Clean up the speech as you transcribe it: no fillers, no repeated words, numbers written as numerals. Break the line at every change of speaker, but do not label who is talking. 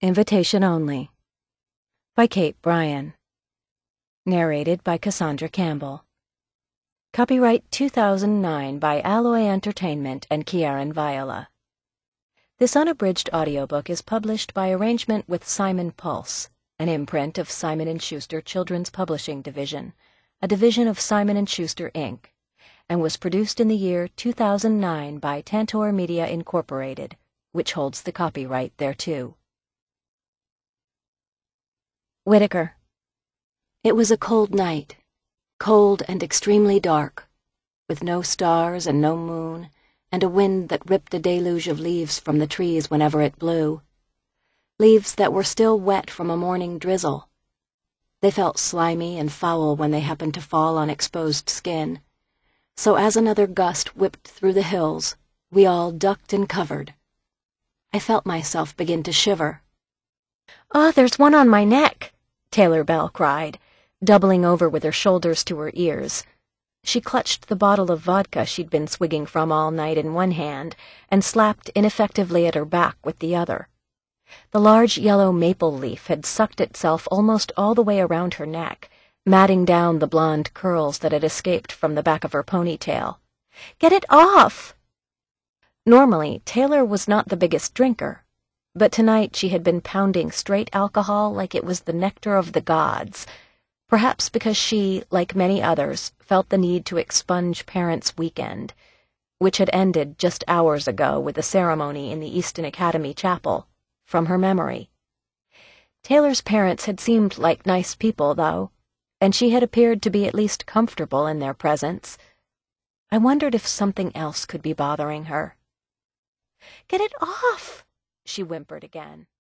Invitation Only by Kate Bryan. Narrated by Cassandra Campbell. Copyright 2009 by Alloy Entertainment and Kieran Viola. This unabridged audiobook is published by arrangement with Simon Pulse, an imprint of Simon & Schuster Children's Publishing Division, a division of Simon & Schuster, Inc., and was produced in the year 2009 by Tantor Media Incorporated, which holds the copyright thereto. Whitaker. It was a cold night, cold and extremely dark, with no stars and no moon, and a wind that ripped a deluge of leaves from the trees whenever it blew. Leaves that were still wet from a morning drizzle. They felt slimy and foul when they happened to fall on exposed skin. So as another gust whipped through the hills, we all ducked and covered. I felt myself begin to shiver.
"Oh, there's one on my neck," Taylor Bell cried, doubling over with her shoulders to her ears. She clutched the bottle of vodka she'd been swigging from all night in one hand and slapped ineffectively at her back with the other. The large yellow maple leaf had sucked itself almost all the way around her neck, matting down the blonde curls that had escaped from the back of her ponytail.
"Get it off!" Normally, Taylor was not the biggest drinker, but tonight she had been pounding straight alcohol like it was the nectar of the gods, perhaps because she, like many others, felt the need to expunge Parents' Weekend, which had ended just hours ago with a ceremony in the Easton Academy Chapel, from her memory. Taylor's parents had seemed like nice people, though, and she had appeared to be at least comfortable in their presence. I wondered if something else could be bothering her.
"Get it off!" she whimpered again.